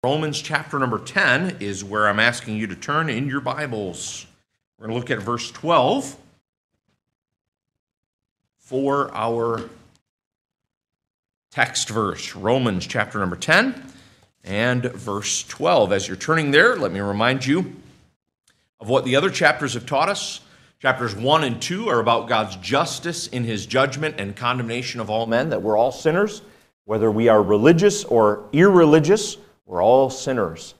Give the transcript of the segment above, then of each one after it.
Romans chapter number 10 is where I'm asking you to turn in your Bibles. We're going to look at verse 12 for our text verse. Romans chapter number 10 and verse 12. As you're turning there, let me remind you of what the other chapters have taught us. Chapters 1 and 2 are about God's justice in his judgment and condemnation of all men, that we're all sinners, whether we are religious or irreligious. We're all sinners.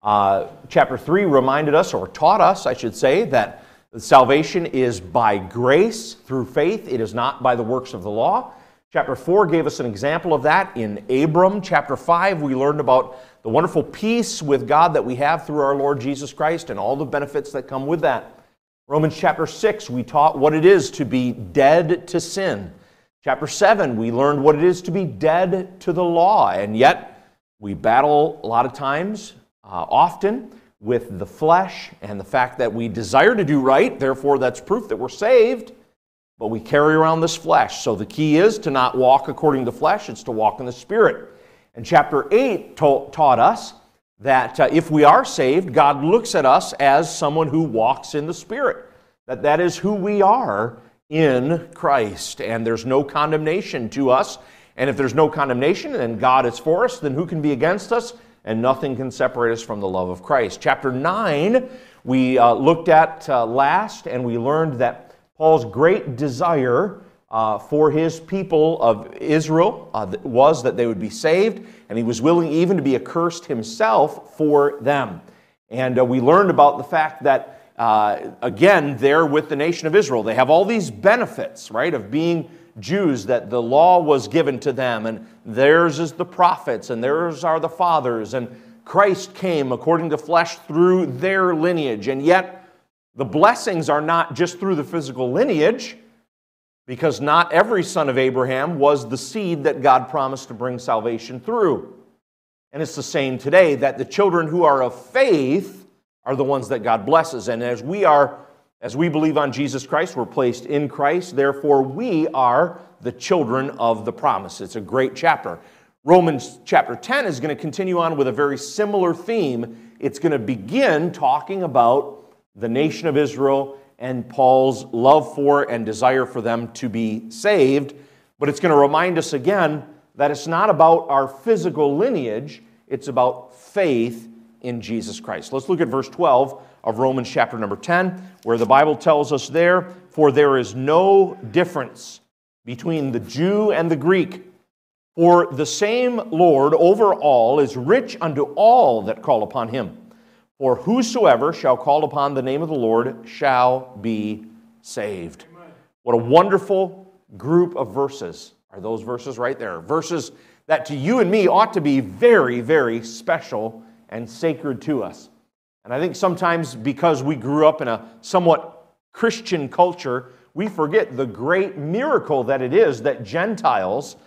Chapter 3 reminded us, or taught us, I should say, that salvation is by grace through faith. It is not by the works of the law. Chapter 4 gave us an example of that in Abram. Chapter 5, we learned about the wonderful peace with God that we have through our Lord Jesus Christ and all the benefits that come with that. Romans chapter 6, we taught what it is to be dead to sin. Chapter 7, we learned what it is to be dead to the law, and yet we battle a lot of times, often, with the flesh and the fact that we desire to do right. Therefore, that's proof that we're saved, but we carry around this flesh. So the key is to not walk according to the flesh, it's to walk in the Spirit. And chapter 8 taught us that if we are saved, God looks at us as someone who walks in the Spirit. That is who we are in Christ, and there's no condemnation to us. And if there's no condemnation and God is for us, then who can be against us? And nothing can separate us from the love of Christ. Chapter 9, we looked at last, and we learned that Paul's great desire for his people of Israel was that they would be saved, and he was willing even to be accursed himself for them. And we learned about the fact that, again, they're with the nation of Israel. They have all these benefits, right, of being Jews, that the law was given to them, and theirs is the prophets, and theirs are the fathers, and Christ came according to flesh through their lineage. And yet, the blessings are not just through the physical lineage, because not every son of Abraham was the seed that God promised to bring salvation through. And it's the same today, that the children who are of faith are the ones that God blesses. And as we believe on Jesus Christ, we're placed in Christ. Therefore, we are the children of the promise. It's a great chapter. Romans chapter 10 is going to continue on with a very similar theme. It's going to begin talking about the nation of Israel and Paul's love for and desire for them to be saved. But it's going to remind us again that it's not about our physical lineage. It's about faith in Jesus Christ. Let's look at verse 12 of Romans chapter number 10, where the Bible tells us there, "For there is no difference between the Jew and the Greek, for the same Lord over all is rich unto all that call upon him. For whosoever shall call upon the name of the Lord shall be saved." Amen. What a wonderful group of verses are those verses right there. Verses that to you and me ought to be very, very special and sacred to us. And I think sometimes because we grew up in a somewhat Christian culture, we forget the great miracle that it is that Gentiles,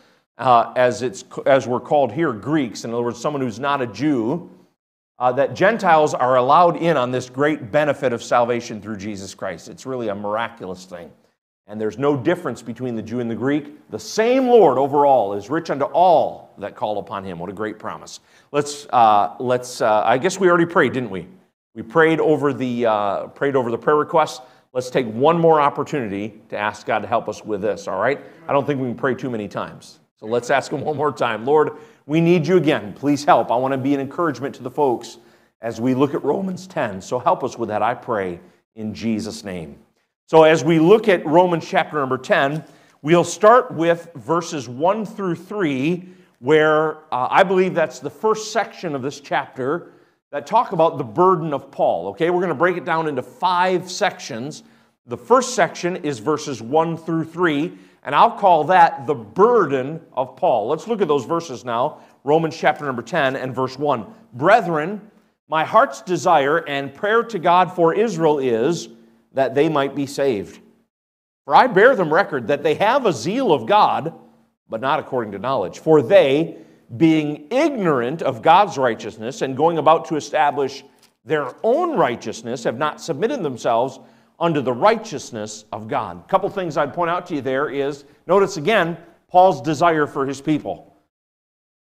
as we're called here, Greeks, in other words, someone who's not a Jew, that Gentiles are allowed in on this great benefit of salvation through Jesus Christ. It's really a miraculous thing. And there's no difference between the Jew and the Greek. The same Lord over all is rich unto all that call upon him. What a great promise. I guess we already prayed, didn't we? We prayed over the prayer requests. Let's take one more opportunity to ask God to help us with this, all right? I don't think we can pray too many times. So let's ask him one more time. Lord, we need you again. Please help. I want to be an encouragement to the folks as we look at Romans 10. So help us with that, I pray, in Jesus' name. So as we look at Romans chapter number 10, we'll start with verses 1 through 3, where I believe that's the first section of this chapter that talk about the burden of Paul. Okay, we're going to break it down into 5 sections. The first section is verses 1 through 3, and I'll call that the burden of Paul. Let's look at those verses now. Romans chapter number 10 and verse 1. "Brethren, my heart's desire and prayer to God for Israel is that they might be saved. For I bear them record that they have a zeal of God, but not according to knowledge. For they, being ignorant of God's righteousness and going about to establish their own righteousness, have not submitted themselves unto the righteousness of God." A couple things I'd point out to you there is, notice again, Paul's desire for his people.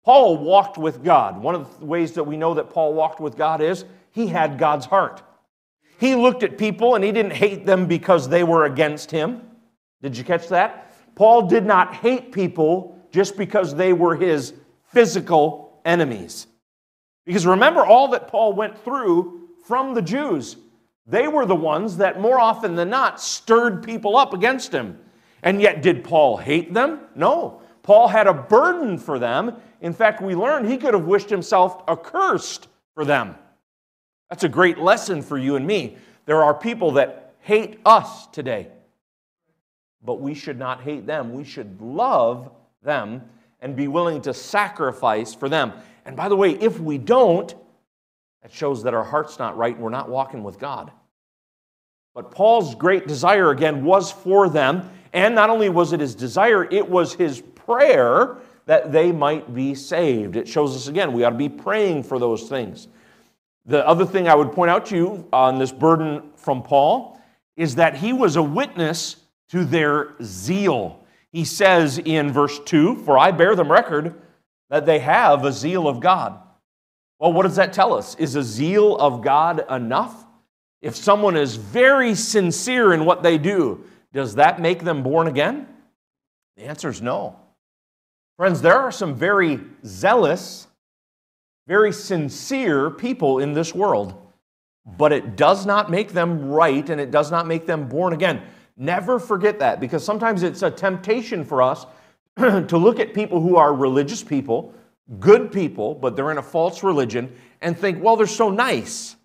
Paul walked with God. One of the ways that we know that Paul walked with God is he had God's heart. He looked at people and he didn't hate them because they were against him. Did you catch that? Paul did not hate people just because they were his physical enemies. Because remember all that Paul went through from the Jews. They were the ones that more often than not stirred people up against him. And yet, did Paul hate them? No. Paul had a burden for them. In fact, we learned he could have wished himself accursed for them. That's a great lesson for you and me. There are people that hate us today. But we should not hate them. We should love them and be willing to sacrifice for them. And by the way, if we don't, that shows that our heart's not right and we're not walking with God. But Paul's great desire, again, was for them. And not only was it his desire, it was his prayer that they might be saved. It shows us, again, we ought to be praying for those things. The other thing I would point out to you on this burden from Paul is that he was a witness to their zeal. He says in verse 2, "For I bear them record that they have a zeal of God." Well, what does that tell us? Is a zeal of God enough? If someone is very sincere in what they do, does that make them born again? The answer is no. Friends, there are some very zealous, very sincere people in this world, but it does not make them right and it does not make them born again. Never forget that, because sometimes it's a temptation for us to look at people who are religious people, good people, but they're in a false religion, and think, well, they're so nice.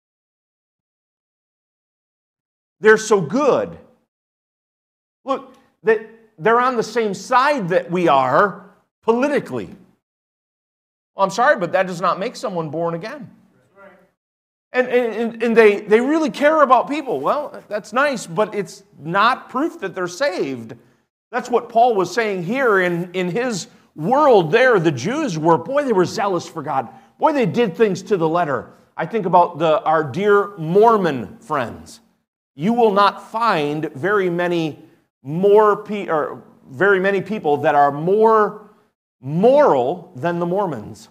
They're so good. Look, they're on the same side that we are politically. Well, I'm sorry, but that does not make someone born again. And they really care about people. Well, that's nice, but it's not proof that they're saved. That's what Paul was saying here in his world there. The Jews were, boy, they were zealous for God. Boy, they did things to the letter. I think about our dear Mormon friends. You will not find very many people that are more moral than the Mormons.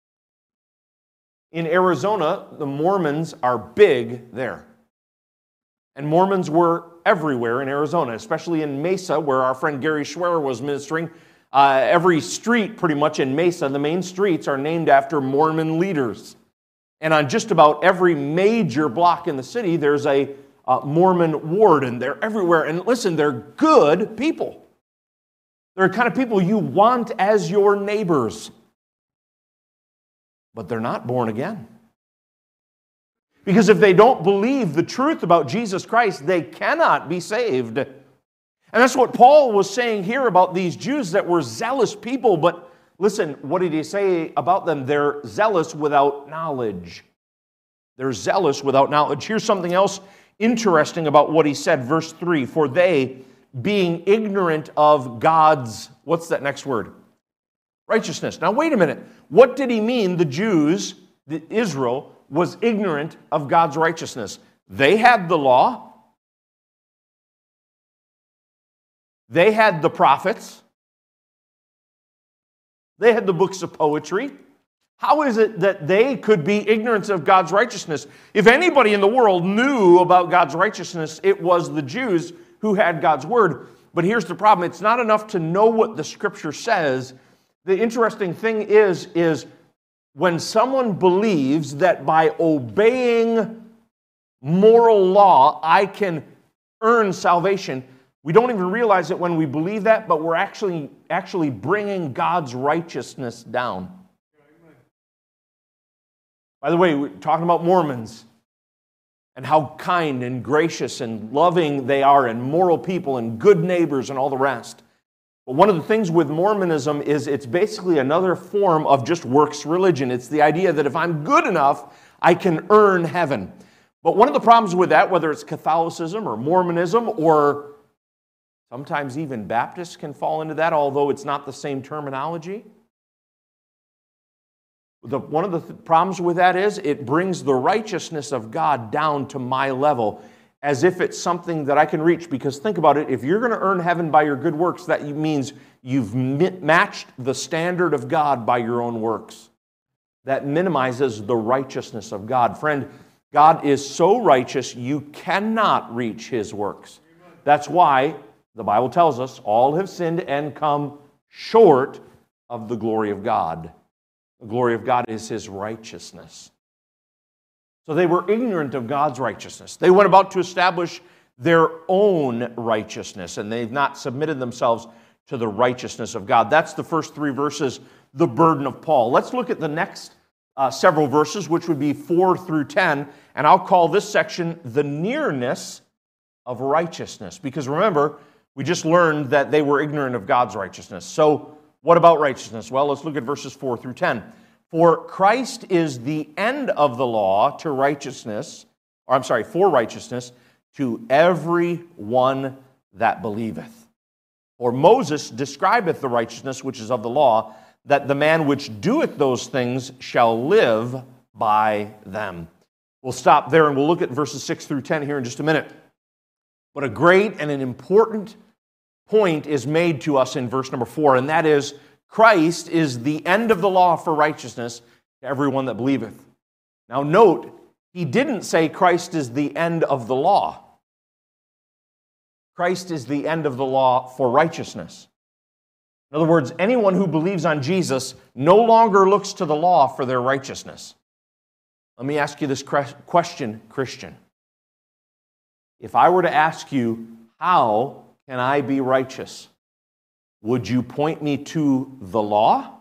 In Arizona, the Mormons are big there. And Mormons were everywhere in Arizona, especially in Mesa, where our friend Gary Schwerer was ministering. Every street, pretty much in Mesa, the main streets are named after Mormon leaders. And on just about every major block in the city, there's a Mormon ward, and they're everywhere. And listen, they're good people. They're the kind of people you want as your neighbors. But they're not born again. Because if they don't believe the truth about Jesus Christ, they cannot be saved. And that's what Paul was saying here about these Jews that were zealous people. But listen, what did he say about them? They're zealous without knowledge. They're zealous without knowledge. Here's something else interesting about what he said, verse 3. For they, being ignorant of God's, what's that next word? Righteousness. Now wait a minute. What did he mean the Jews, Israel, was ignorant of God's righteousness? They had the law. They had the prophets. They had the books of poetry. How is it that they could be ignorant of God's righteousness? If anybody in the world knew about God's righteousness, it was the Jews who had God's word. But here's the problem. It's not enough to know what the Scripture says. The interesting thing is when someone believes that by obeying moral law, I can earn salvation, we don't even realize it when we believe that, but we're actually bringing God's righteousness down. By the way, we're talking about Mormons and how kind and gracious and loving they are and moral people and good neighbors and all the rest. But one of the things with Mormonism is it's basically another form of just works religion. It's the idea that if I'm good enough, I can earn heaven. But one of the problems with that, whether it's Catholicism or Mormonism or sometimes even Baptists can fall into that, although it's not the same terminology. One of the problems with that is it brings the righteousness of God down to my level. as if it's something that I can reach. Because think about it, if you're going to earn heaven by your good works, that means you've matched the standard of God by your own works. That minimizes the righteousness of God. Friend, God is so righteous, you cannot reach His works. That's why the Bible tells us all have sinned and come short of the glory of God. The glory of God is His righteousness. So they were ignorant of God's righteousness. They went about to establish their own righteousness, and they've not submitted themselves to the righteousness of God. That's the first 3 verses, the burden of Paul. Let's look at the next several verses, which would be 4 through 10, and I'll call this section the nearness of righteousness. Because remember, we just learned that they were ignorant of God's righteousness. So what about righteousness? Well, let's look at verses 4 through 10. For Christ is the end of the law to righteousness, for righteousness, to every one that believeth. For Moses describeth the righteousness which is of the law, that the man which doeth those things shall live by them. We'll stop there and we'll look at verses 6 through 10 here in just a minute. But a great and an important point is made to us in verse number 4, and that is, Christ is the end of the law for righteousness to everyone that believeth. Now note, he didn't say Christ is the end of the law. Christ is the end of the law for righteousness. In other words, anyone who believes on Jesus no longer looks to the law for their righteousness. Let me ask you this question, Christian. If I were to ask you, how can I be righteous? Would you point me to the law?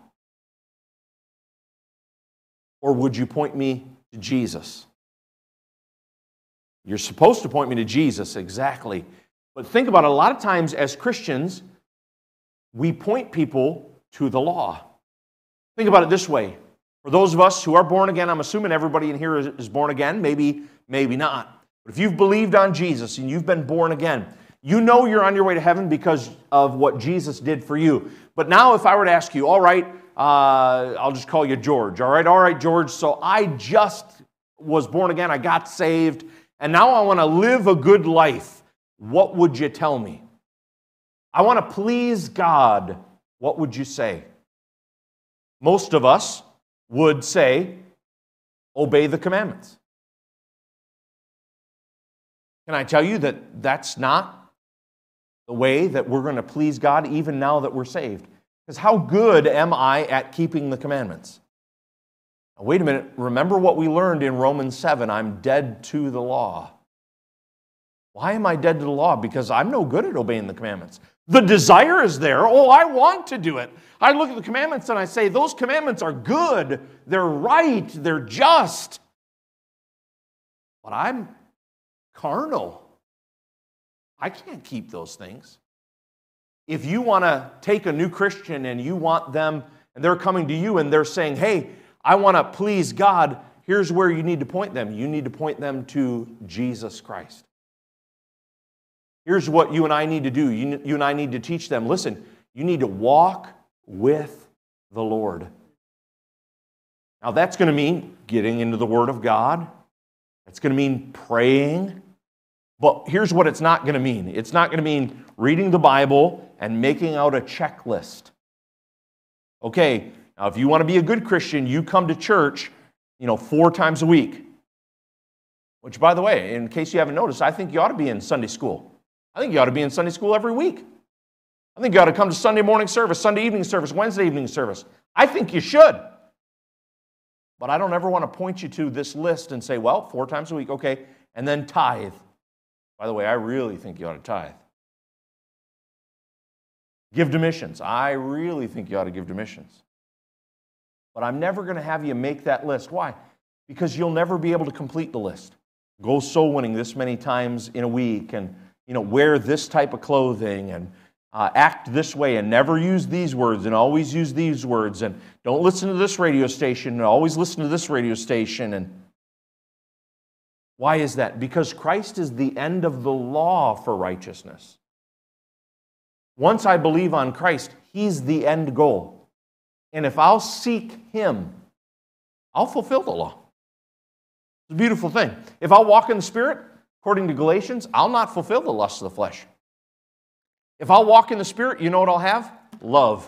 Or would you point me to Jesus? You're supposed to point me to Jesus, exactly. But think about it, a lot of times as Christians, we point people to the law. Think about it this way. For those of us who are born again, I'm assuming everybody in here is born again, maybe not. But if you've believed on Jesus and you've been born again, you know you're on your way to heaven because of what Jesus did for you. But now if I were to ask you, all right, I'll just call you George. All right, George, so I just was born again, I got saved, and now I want to live a good life. What would you tell me? I want to please God. What would you say? Most of us would say, obey the commandments. Can I tell you that that's not the way that we're going to please God even now that we're saved? Because how good am I at keeping the commandments? Now, wait a minute. Remember what we learned in Romans 7. I'm dead to the law. Why am I dead to the law? Because I'm no good at obeying the commandments. The desire is there. Oh, I want to do it. I look at the commandments and I say, those commandments are good. They're right. They're just. But I'm carnal. I can't keep those things. If you want to take a new Christian and you want them, and they're coming to you and they're saying, hey, I want to please God, here's where you need to point them. You need to point them to Jesus Christ. Here's what you and I need to do. You and I need to teach them. Listen, you need to walk with the Lord. Now that's going to mean getting into the Word of God. It's going to mean praying. But here's what it's not going to mean. It's not going to mean reading the Bible and making out a checklist. Okay, now if you want to be a good Christian, you come to church, 4 times a week. Which, by the way, in case you haven't noticed, I think you ought to be in Sunday school. I think you ought to be in Sunday school every week. I think you ought to come to Sunday morning service, Sunday evening service, Wednesday evening service. I think you should. But I don't ever want to point you to this list and say, well, 4 times a week, okay, and then tithe. By the way, I really think you ought to tithe. Give to missions. I really think you ought to give to missions. But I'm never going to have you make that list. Why? Because you'll never be able to complete the list. Go soul winning this many times in a week and wear this type of clothing and act this way and never use these words and always use these words and don't listen to this radio station and always listen to this radio station. And why is that? Because Christ is the end of the law for righteousness. Once I believe on Christ, He's the end goal. And if I'll seek Him, I'll fulfill the law. It's a beautiful thing. If I'll walk in the Spirit, according to Galatians, I'll not fulfill the lusts of the flesh. If I'll walk in the Spirit, you know what I'll have? Love,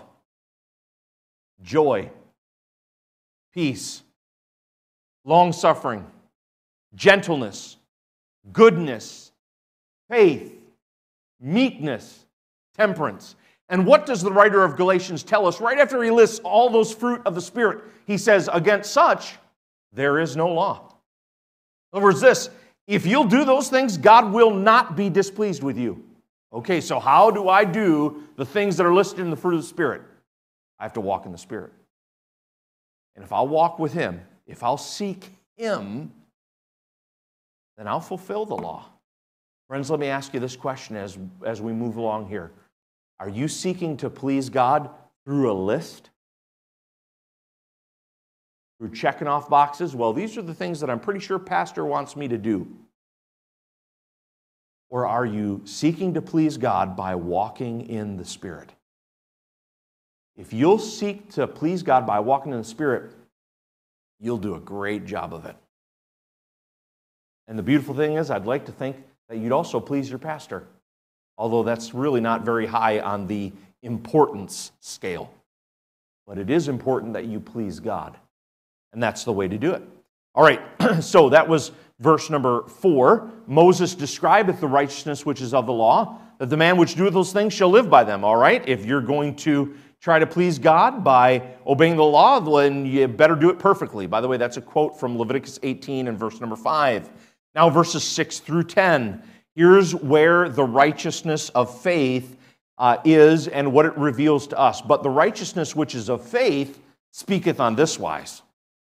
joy, peace, long-suffering, gentleness, goodness, faith, meekness, temperance. And what does the writer of Galatians tell us? Right after he lists all those fruit of the Spirit, he says, against such, there is no law. In other words, this, if you'll do those things, God will not be displeased with you. Okay, so how do I do the things that are listed in the fruit of the Spirit? I have to walk in the Spirit. And if I'll walk with Him, if I'll seek Him, then I'll fulfill the law. Friends, let me ask you this question as we move along here. Are you seeking to please God through a list? Through checking off boxes? Well, these are the things that I'm pretty sure Pastor wants me to do. Or are you seeking to please God by walking in the Spirit? If you'll seek to please God by walking in the Spirit, you'll do a great job of it. And the beautiful thing is, I'd like to think that you'd also please your pastor, although that's really not very high on the importance scale. But it is important that you please God, and that's the way to do it. All right, so that was verse number 4. Moses describeth the righteousness which is of the law, that the man which doeth those things shall live by them. All right, if you're going to try to please God by obeying the law, then you better do it perfectly. By the way, that's a quote from Leviticus 18 and verse number 5. Now verses 6 through 10. Here's where the righteousness of faith is and what it reveals to us. But the righteousness which is of faith speaketh on this wise.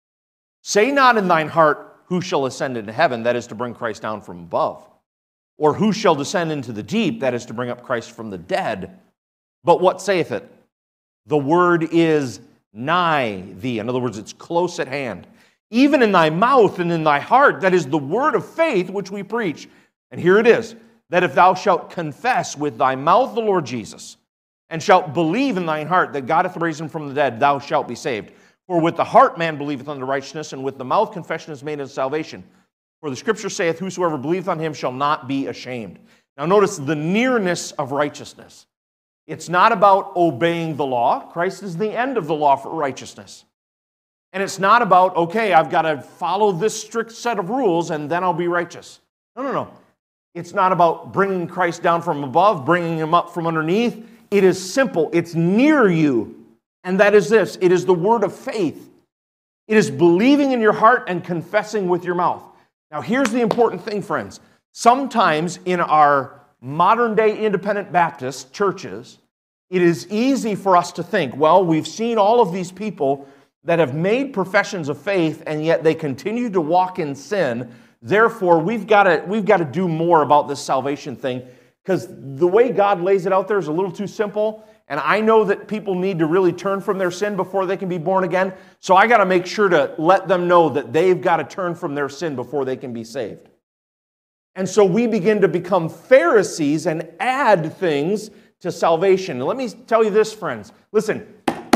Say not in thine heart, who shall ascend into heaven, that is to bring Christ down from above. Or who shall descend into the deep, that is to bring up Christ from the dead. But what saith it? The word is nigh thee. In other words, it's close at hand. Even in thy mouth and in thy heart, that is the word of faith which we preach. And here it is, that if thou shalt confess with thy mouth the Lord Jesus, and shalt believe in thine heart that God hath raised him from the dead, thou shalt be saved. For with the heart man believeth unto righteousness, and with the mouth confession is made unto salvation. For the Scripture saith, whosoever believeth on him shall not be ashamed. Now notice the nearness of righteousness. It's not about obeying the law. Christ is the end of the law for righteousness. And it's not about, okay, I've got to follow this strict set of rules and then I'll be righteous. No. It's not about bringing Christ down from above, bringing him up from underneath. It is simple. It's near you. And that is this. It is the word of faith. It is believing in your heart and confessing with your mouth. Now, here's the important thing, friends. Sometimes in our modern-day independent Baptist churches, it is easy for us to think, well, we've seen all of these people that have made professions of faith, and yet they continue to walk in sin. Therefore, we've got to do more about this salvation thing, because the way God lays it out there is a little too simple. And I know that people need to really turn from their sin before they can be born again. So I got to make sure to let them know that they've got to turn from their sin before they can be saved. And so we begin to become Pharisees and add things to salvation. And let me tell you this, friends. Listen,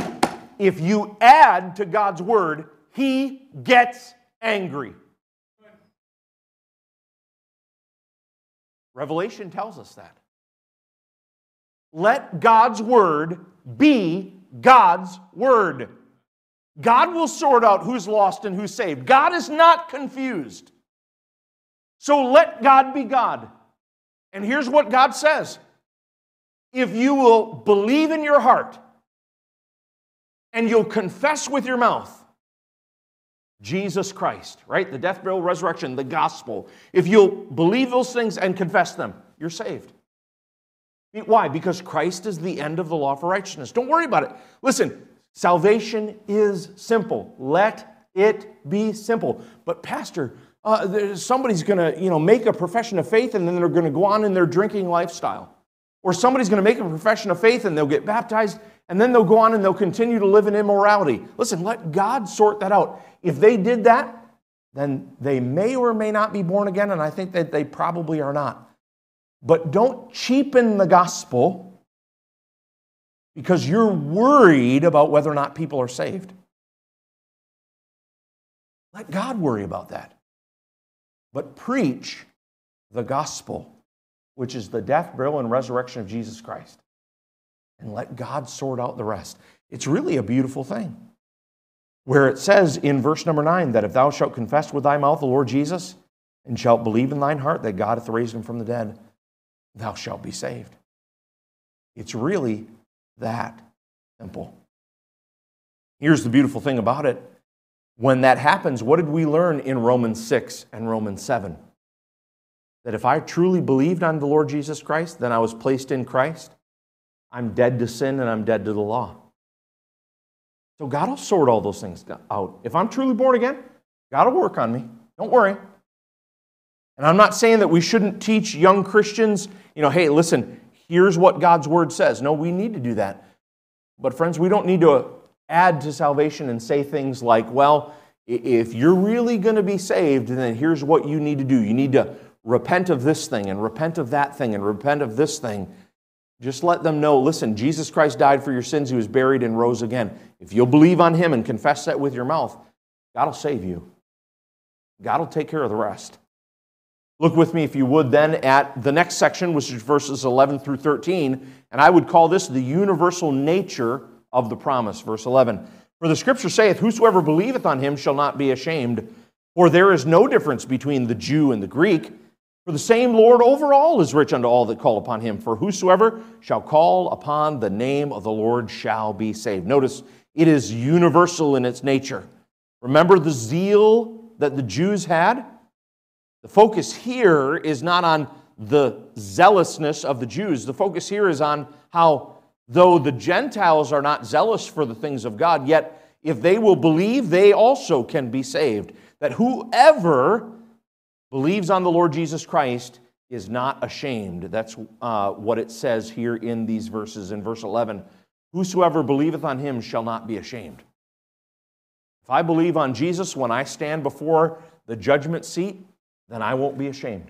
if you add to God's word, He gets angry. Revelation tells us that. Let God's word be God's word. God will sort out who's lost and who's saved. God is not confused. So let God be God. And here's what God says. If you will believe in your heart and you'll confess with your mouth Jesus Christ, right? The death, burial, resurrection, the gospel. If you'll believe those things and confess them, you're saved. Why? Because Christ is the end of the law for righteousness. Don't worry about it. Listen, salvation is simple. Let it be simple. But Pastor, somebody's going to make a profession of faith and then they're going to go on in their drinking lifestyle. Or somebody's going to make a profession of faith and they'll get baptized and then they'll go on and they'll continue to live in immorality. Listen, let God sort that out. If they did that, then they may or may not be born again, and I think that they probably are not. But don't cheapen the gospel because you're worried about whether or not people are saved. Let God worry about that. But preach the gospel, which is the death, burial, and resurrection of Jesus Christ, and let God sort out the rest. It's really a beautiful thing. Where it says in verse number 9 that if thou shalt confess with thy mouth the Lord Jesus, and shalt believe in thine heart that God hath raised him from the dead, thou shalt be saved. It's really that simple. Here's the beautiful thing about it. When that happens, what did we learn in Romans 6 and Romans 7? That if I truly believed on the Lord Jesus Christ, then I was placed in Christ. I'm dead to sin and I'm dead to the law. So God will sort all those things out. If I'm truly born again, God will work on me. Don't worry. And I'm not saying that we shouldn't teach young Christians, hey, listen, here's what God's Word says. No, we need to do that. But friends, we don't need to add to salvation and say things like, well, if you're really going to be saved, then here's what you need to do. You need to repent of this thing and repent of that thing and repent of this thing. Just let them know, listen, Jesus Christ died for your sins. He was buried and rose again. If you'll believe on Him and confess that with your mouth, God will save you. God will take care of the rest. Look with me, if you would, then at the next section, which is verses 11 through 13, and I would call this the universal nature of the promise. Verse 11, for the Scripture saith, whosoever believeth on Him shall not be ashamed, for there is no difference between the Jew and the Greek, for the same Lord over all is rich unto all that call upon Him, for whosoever shall call upon the name of the Lord shall be saved. Notice, it is universal in its nature. Remember the zeal that the Jews had? The focus here is not on the zealousness of the Jews. The focus here is on how, though the Gentiles are not zealous for the things of God, yet if they will believe, they also can be saved. That whoever believes on the Lord Jesus Christ is not ashamed. That's what it says here in these verses. In verse 11, whosoever believeth on Him shall not be ashamed. If I believe on Jesus when I stand before the judgment seat, then I won't be ashamed.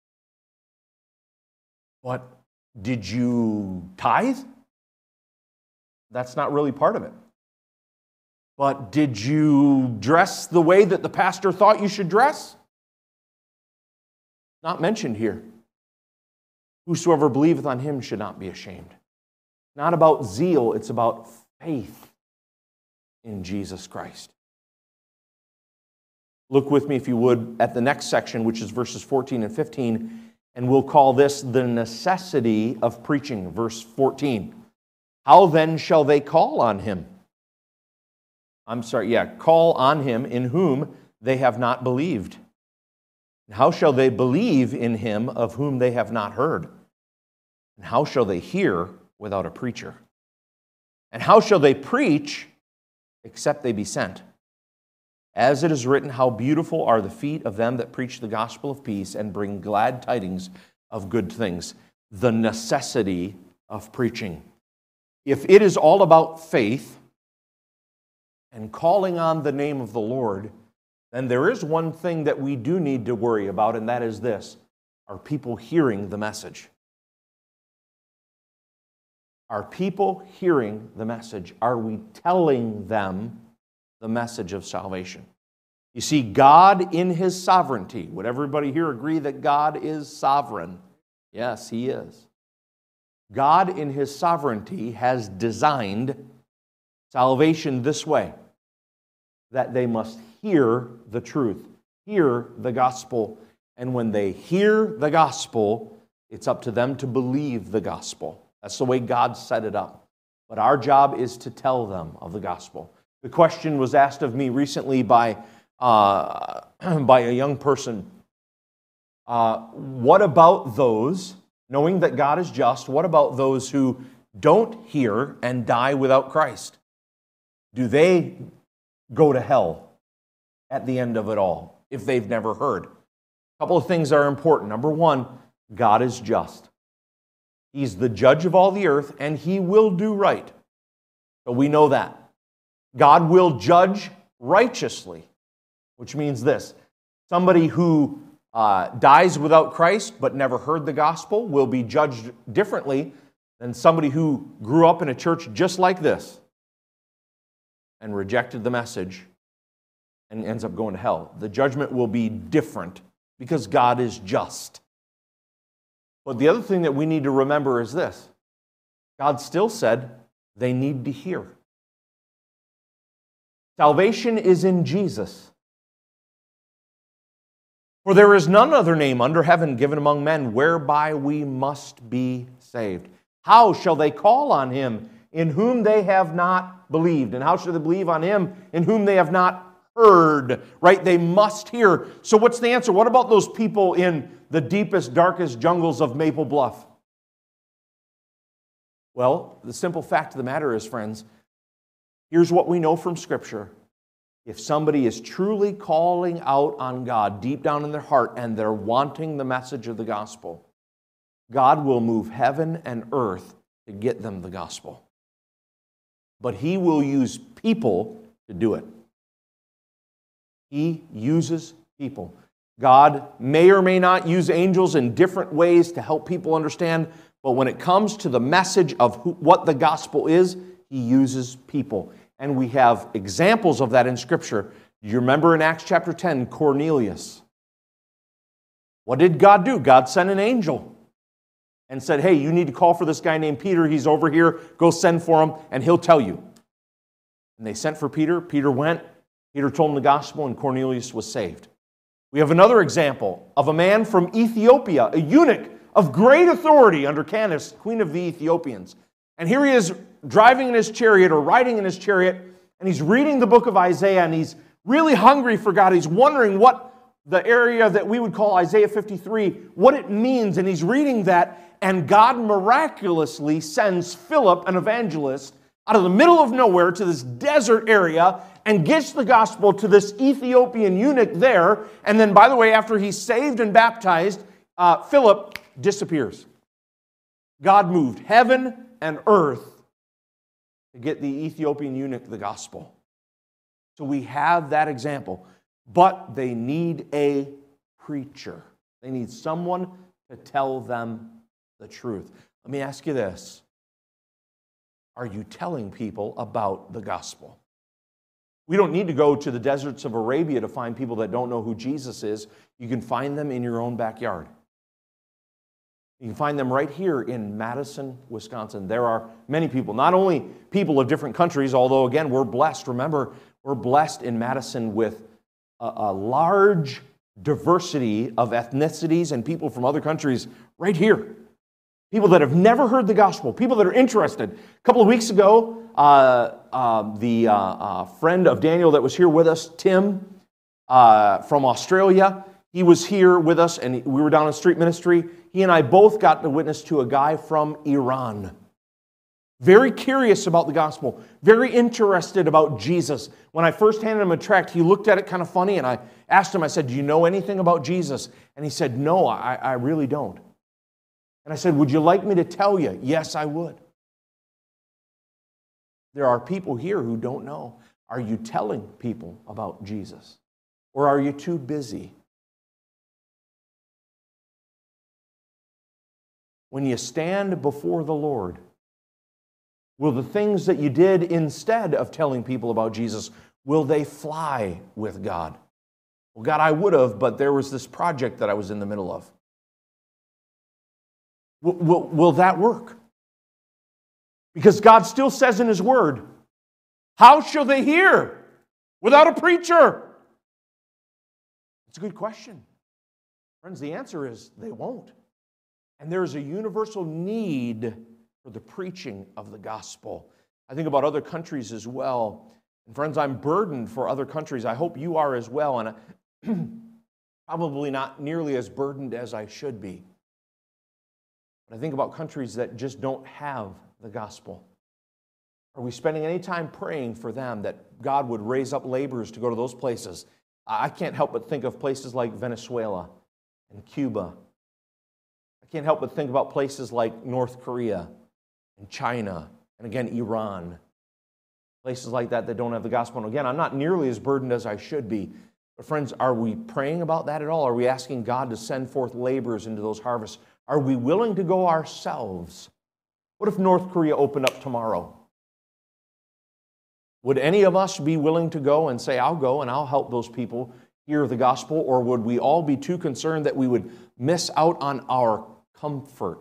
But did you tithe? That's not really part of it. But did you dress the way that the pastor thought you should dress? Not mentioned here. Whosoever believeth on Him should not be ashamed. Not about zeal, it's about faith in Jesus Christ. Look with me, if you would, at the next section, which is verses 14 and 15, and we'll call this the necessity of preaching. Verse 14. How then shall they call on Him? Call on Him in whom they have not believed. And how shall they believe in Him of whom they have not heard? And how shall they hear without a preacher? And how shall they preach except they be sent? As it is written, how beautiful are the feet of them that preach the gospel of peace and bring glad tidings of good things. The necessity of preaching. If it is all about faith and calling on the name of the Lord, then there is one thing that we do need to worry about, and that is this. Are people hearing the message? Are people hearing the message? Are we telling them the message of salvation? You see, God in His sovereignty, would everybody here agree that God is sovereign? Yes, He is. God in His sovereignty has designed salvation this way, that they must hear the truth, hear the gospel, and when they hear the gospel, it's up to them to believe the gospel. That's the way God set it up. But our job is to tell them of the gospel. The question was asked of me recently by a young person. What about those, knowing that God is just, what about those who don't hear and die without Christ? Do they go to hell at the end of it all if they've never heard? A couple of things are important. Number one, God is just. He's the judge of all the earth, and He will do right. So we know that. God will judge righteously, which means this. Somebody who dies without Christ but never heard the gospel will be judged differently than somebody who grew up in a church just like this and rejected the message and ends up going to hell. The judgment will be different because God is just. But the other thing that we need to remember is this. God still said they need to hear. Salvation is in Jesus. For there is none other name under heaven given among men whereby we must be saved. How shall they call on him in whom they have not believed? And how shall they believe on him in whom they have not heard? Right? They must hear. So what's the answer? What about those people in the deepest, darkest jungles of Maple Bluff? Well, the simple fact of the matter is, friends, here's what we know from Scripture. If somebody is truly calling out on God deep down in their heart and they're wanting the message of the gospel, God will move heaven and earth to get them the gospel. But He will use people to do it. He uses people. God may or may not use angels in different ways to help people understand, but when it comes to the message of what the gospel is, He uses people. And we have examples of that in Scripture. You remember in Acts chapter 10, Cornelius. What did God do? God sent an angel and said, hey, you need to call for this guy named Peter. He's over here. Go send for him, and he'll tell you. And they sent for Peter. Peter went. Peter told him the gospel, and Cornelius was saved. We have another example of a man from Ethiopia, a eunuch of great authority under Candace, queen of the Ethiopians. And here he is driving in his chariot or riding in his chariot, and he's reading the book of Isaiah, and he's really hungry for God. He's wondering what the area that we would call Isaiah 53, what it means, and he's reading that, and God miraculously sends Philip, an evangelist, out of the middle of nowhere to this desert area and gets the gospel to this Ethiopian eunuch there. And then, by the way, after he's saved and baptized, Philip disappears. God moved heaven and earth to get the Ethiopian eunuch the gospel. So we have that example. But they need a preacher. They need someone to tell them the truth. Let me ask you this. Are you telling people about the gospel? We don't need to go to the deserts of Arabia to find people that don't know who Jesus is. You can find them in your own backyard. You can find them right here in Madison, Wisconsin. There are many people, not only people of different countries, although, again, we're blessed. Remember, we're blessed in Madison with a large diversity of ethnicities and people from other countries right here. People that have never heard the gospel, people that are interested. A couple of weeks ago, the friend of Daniel that was here with us, Tim, from Australia, he was here with us, and we were down in street ministry. He and I both got to witness to a guy from Iran. Very curious about the gospel, very interested about Jesus. When I first handed him a tract, he looked at it kind of funny, and I asked him, I said, do you know anything about Jesus? And he said, no, I really don't. And I said, would you like me to tell you? Yes, I would. There are people here who don't know. Are you telling people about Jesus? Or are you too busy? When you stand before the Lord, will the things that you did instead of telling people about Jesus, will they fly with God? Well, God, I would have, but there was this project that I was in the middle of. Will that work? Because God still says in His Word, how shall they hear without a preacher? It's a good question. Friends, the answer is they won't. And there is a universal need for the preaching of the gospel. I think about other countries as well. And friends, I'm burdened for other countries. I hope you are as well. And probably not nearly as burdened as I should be. But I think about countries that just don't have the gospel. Are we spending any time praying for them that God would raise up laborers to go to those places? I can't help but think of places like Venezuela and Cuba. I can't help but think about places like North Korea and China and, again, Iran. Places like that don't have the gospel. And again, I'm not nearly as burdened as I should be. But friends, are we praying about that at all? Are we asking God to send forth laborers into those harvests? Are we willing to go ourselves? What if North Korea opened up tomorrow? Would any of us be willing to go and say, I'll go and I'll help those people hear the gospel? Or would we all be too concerned that we would miss out on our comfort.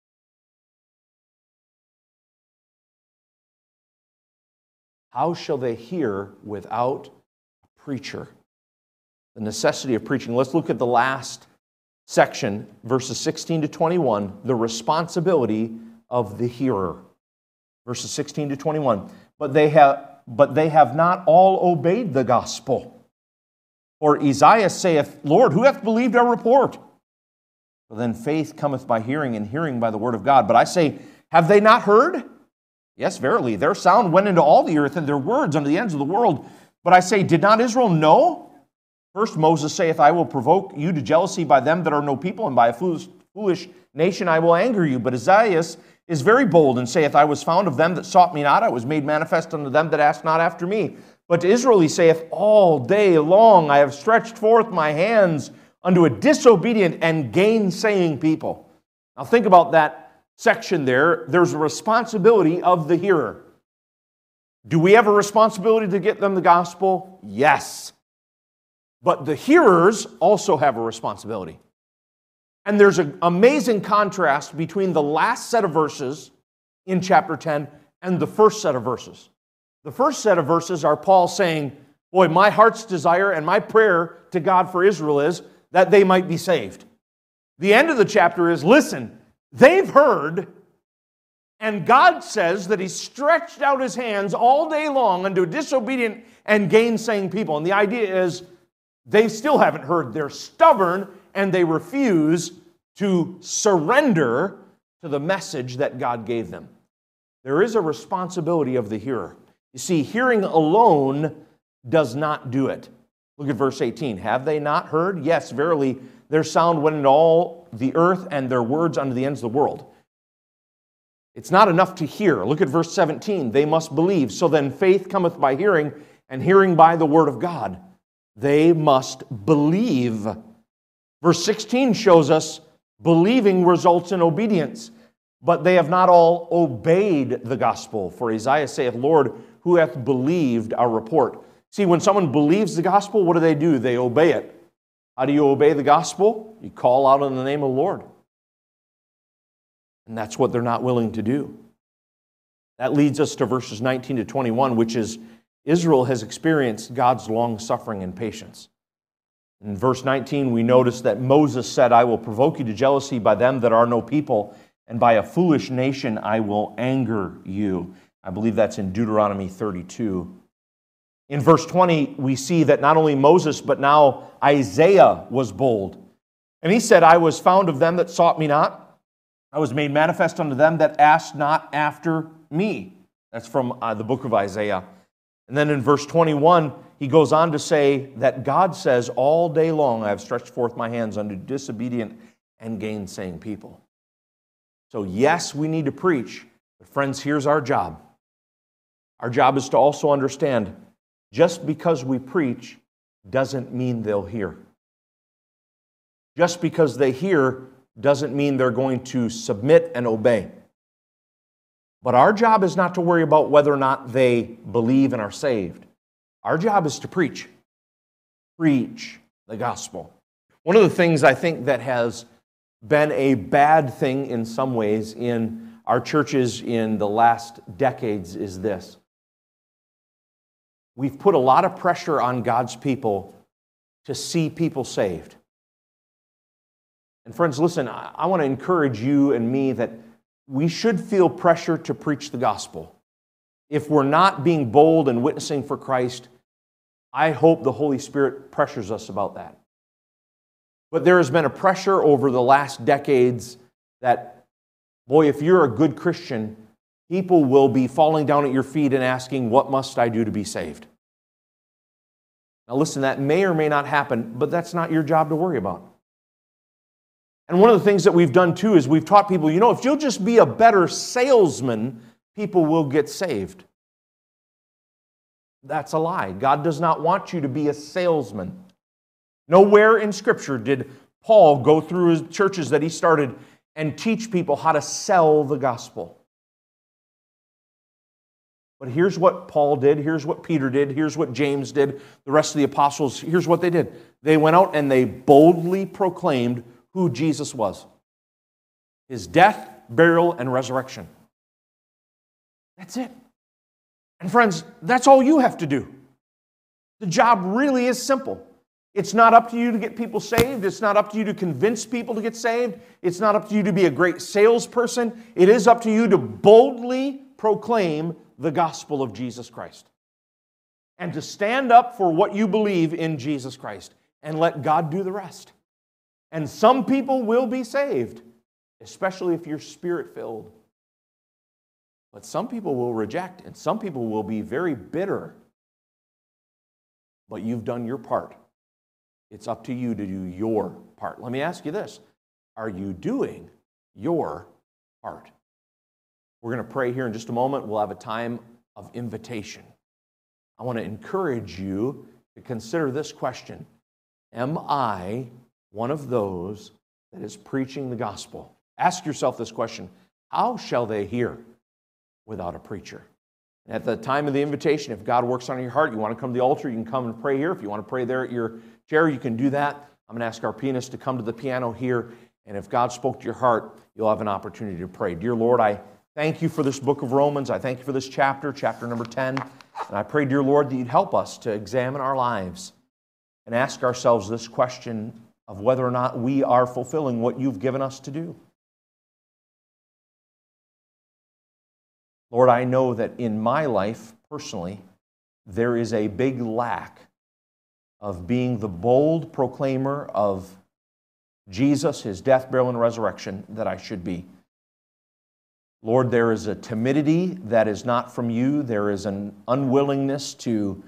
How shall they hear without a preacher? The necessity of preaching. Let's look at the last section, verses 16 to 21, the responsibility of the hearer. Verses 16 to 21. But they have not all obeyed the gospel. For Isaiah saith, Lord, who hath believed our report? For then faith cometh by hearing, and hearing by the word of God. But I say, have they not heard? Yes, verily, their sound went into all the earth, and their words unto the ends of the world. But I say, did not Israel know? First Moses saith, I will provoke you to jealousy by them that are no people, and by a foolish nation I will anger you. But Isaiah is very bold, and saith, I was found of them that sought me not, I was made manifest unto them that asked not after me. But to Israel he saith, all day long I have stretched forth my hands unto a disobedient and gainsaying people. Now think about that section there. There's a responsibility of the hearer. Do we have a responsibility to get them the gospel? Yes. But the hearers also have a responsibility. And there's an amazing contrast between the last set of verses in chapter 10 and the first set of verses. The first set of verses are Paul saying, boy, my heart's desire and my prayer to God for Israel is that they might be saved. The end of the chapter is, listen, they've heard, and God says that He stretched out His hands all day long unto disobedient and gainsaying people. And the idea is they still haven't heard. They're stubborn, and they refuse to surrender to the message that God gave them. There is a responsibility of the hearer. You see, hearing alone does not do it. Look at verse 18. Have they not heard? Yes, verily, their sound went into all the earth, and their words unto the ends of the world. It's not enough to hear. Look at verse 17. They must believe. So then faith cometh by hearing, and hearing by the word of God. They must believe. Verse 16 shows us believing results in obedience. But they have not all obeyed the gospel. For Isaiah saith, Lord, who hath believed our report? See, when someone believes the gospel, what do? They obey it. How do you obey the gospel? You call out in the name of the Lord. And that's what they're not willing to do. That leads us to verses 19 to 21, which is Israel has experienced God's long-suffering and patience. In verse 19, we notice that Moses said, I will provoke you to jealousy by them that are no people, and by a foolish nation I will anger you. I believe that's in Deuteronomy 32. In verse 20, we see that not only Moses, but now Isaiah was bold. And he said, I was found of them that sought me not. I was made manifest unto them that asked not after me. That's from the book of Isaiah. And then in verse 21, he goes on to say that God says, all day long I have stretched forth my hands unto disobedient and gainsaying people. So yes, we need to preach. But friends, here's our job. Our job is to also understand just because we preach doesn't mean they'll hear. Just because they hear doesn't mean they're going to submit and obey. But our job is not to worry about whether or not they believe and are saved. Our job is to preach. Preach the gospel. One of the things I think that has been a bad thing in some ways in our churches in the last decades is this. We've put a lot of pressure on God's people to see people saved. And friends, listen, I want to encourage you and me that we should feel pressure to preach the gospel. If we're not being bold and witnessing for Christ, I hope the Holy Spirit pressures us about that. But there has been a pressure over the last decades that, boy, if you're a good Christian, people will be falling down at your feet and asking, what must I do to be saved? Now listen, that may or may not happen, but that's not your job to worry about. And one of the things that we've done too is we've taught people, if you'll just be a better salesman, people will get saved. That's a lie. God does not want you to be a salesman. Nowhere in Scripture did Paul go through his churches that he started and teach people how to sell the gospel. But here's what Paul did, here's what Peter did, here's what James did, the rest of the apostles, here's what they did. They went out and they boldly proclaimed who Jesus was. His death, burial, and resurrection. That's it. And friends, that's all you have to do. The job really is simple. It's not up to you to get people saved. It's not up to you to convince people to get saved. It's not up to you to be a great salesperson. It is up to you to boldly proclaim the gospel of Jesus Christ. And to stand up for what you believe in Jesus Christ. And let God do the rest. And some people will be saved, especially if you're Spirit-filled. But some people will reject, and some people will be very bitter. But you've done your part. It's up to you to do your part. Let me ask you this. Are you doing your part? We're going to pray here in just a moment. We'll have a time of invitation. I want to encourage you to consider this question. Am I one of those that is preaching the gospel? Ask yourself this question. How shall they hear without a preacher? And at the time of the invitation, if God works on your heart, you want to come to the altar, you can come and pray here. If you want to pray there at your chair, you can do that. I'm going to ask our pianist to come to the piano here. And if God spoke to your heart, you'll have an opportunity to pray. Dear Lord, I thank you for this book of Romans. I thank you for this chapter number 10. And I pray, dear Lord, that you'd help us to examine our lives and ask ourselves this question of whether or not we are fulfilling what you've given us to do. Lord, I know that in my life, personally, there is a big lack of being the bold proclaimer of Jesus, His death, burial, and resurrection that I should be. Lord, there is a timidity that is not from you. There is an unwillingness to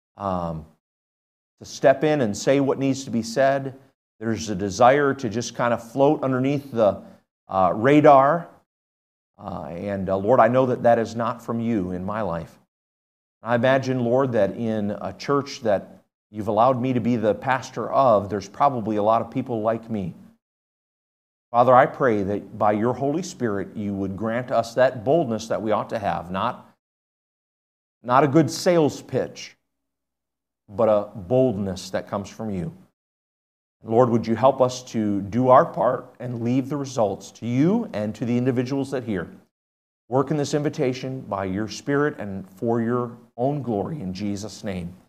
step in and say what needs to be said. There's a desire to just kind of float underneath the radar. Lord, I know that that is not from you in my life. I imagine, Lord, that in a church that you've allowed me to be the pastor of, there's probably a lot of people like me. Father, I pray that by your Holy Spirit, you would grant us that boldness that we ought to have, not a good sales pitch, but a boldness that comes from you. Lord, would you help us to do our part and leave the results to you and to the individuals that hear. Work in this invitation by your Spirit and for your own glory in Jesus' name.